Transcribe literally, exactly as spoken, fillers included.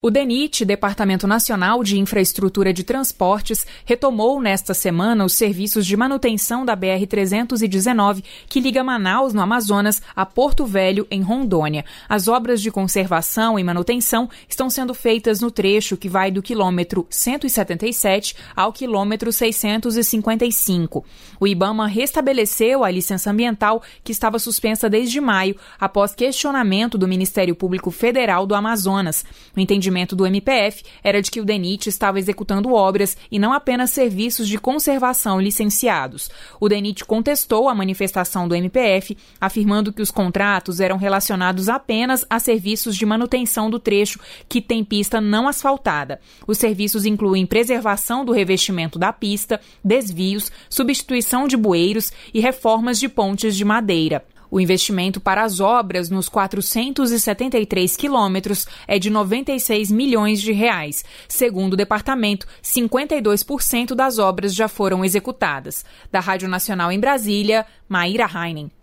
O DENIT, Departamento Nacional de Infraestrutura de Transportes, retomou nesta semana os serviços de manutenção da B R trezentos e dezenove, que liga Manaus, no Amazonas, a Porto Velho, em Rondônia. As obras de conservação e manutenção estão sendo feitas no trecho que vai do quilômetro cento e setenta e sete ao quilômetro seiscentos e cinquenta e cinco. O IBAMA restabeleceu a licença ambiental, que estava suspensa desde maio, após questionamento do Ministério Público Federal do Amazonas. O entendimento do M P F era de que o DENIT estava executando obras e não apenas serviços de conservação licenciados. O DENIT contestou a manifestação do M P F, afirmando que os contratos eram relacionados apenas a serviços de manutenção do trecho que tem pista não asfaltada. Os serviços incluem preservação do revestimento da pista, desvios, substituição de bueiros e reformas de pontes de madeira. O investimento para as obras nos quatrocentos e setenta e três quilômetros é de noventa e seis milhões de reais. Segundo o departamento, cinquenta e dois por cento das obras já foram executadas. Da Rádio Nacional em Brasília, Maíra Heinen.